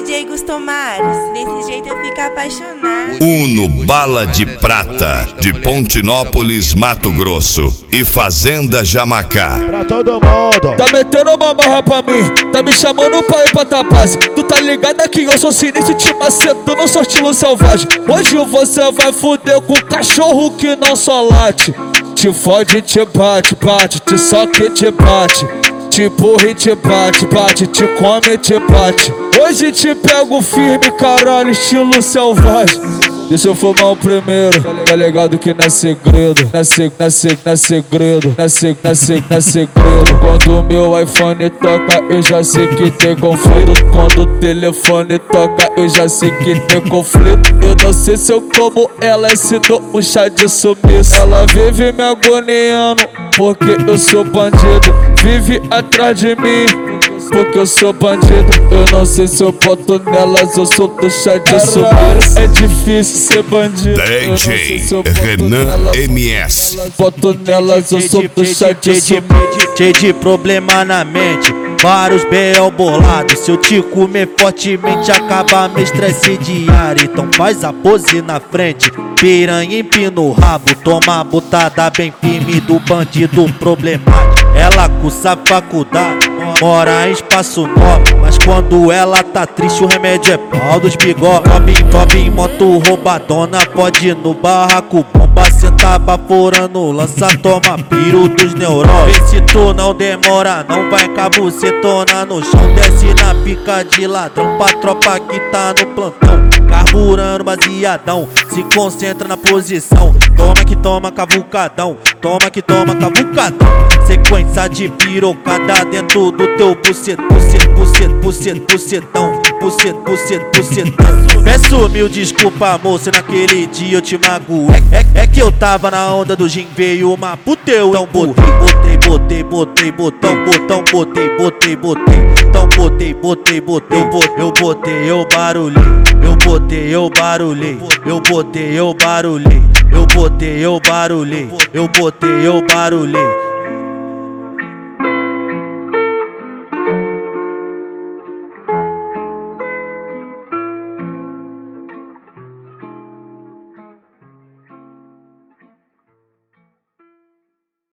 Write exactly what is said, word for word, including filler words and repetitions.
J Gustomares, desse jeito eu fico apaixonado. Uno Bala de Prata, de Pontinópolis, Mato Grosso, e Fazenda Jamacá. Pra todo mundo. Tá metendo uma marra pra mim, tá me chamando pra ir pra tapaz. Tu tá ligado que eu sou sinistro, te maceto, não sou estilo selvagem. Hoje você vai fuder com cachorro que não só late. Te fode, te bate, bate, te soca e te bate. Te porra e te bate, bate, te come e te bate. Hoje te pego firme, caralho, estilo selvagem. Deixa eu fumar o primeiro, tá ligado que não é segredo. Não é segredo, não é segredo, não é segredo. Não é segredo, não é segredo, não é segredo. Quando o meu iPhone toca, eu já sei que tem conflito. Quando o telefone toca, eu já sei que tem conflito. Eu não sei se eu como ela, se dou um chá de sumiço. Ela vive me agoniando, porque eu sou bandido. Vive atrás de mim, porque eu sou bandido. Eu não sei se eu boto nelas, eu sou do chá de sumiço. É difícil ser bandido. D J Se Renan nelas, M S. boto nelas, eu sou do chá de sumiço. Cheio de problema na mente, vários B O bolados. Se eu te comer fortemente, acaba meu estresse diário. Então faz a pose na frente, piranha empina o rabo. Toma a botada bem firme do bandido problemático. Ela cursa faculdade, mora em espaço nobre, mas quando ela tá triste o remédio é pau dos bigode. Sobe em moto roubadona, pode ir no barraco. Bomba senta baforando, lança, toma piro dos neurônios. Vê se tu não demora, não vai cabucetona no chão. Desce na pica de ladrão pra tropa que tá no plantão. Carburando baseadão, se concentra na posição. Toma que toma cavucadão, toma que toma cavucadão. Sequência de pirocada dentro do teu bucet, bucet, bucet, bucet, bucetão, bucet, bucet, bucetão. Peço mil desculpa, moça, naquele dia eu te magoei. É, é, é que eu tava na onda do gin, veio uma puta, eu então botei, botei, botei, botei, botão, botão, botei, botei, botei. Então botei, botei, botei, eu botei, eu barulhei. Eu botei, eu barulhei. Eu botei, eu barulhei. Eu botei, eu barulhei. Eu botei, eu barulhei.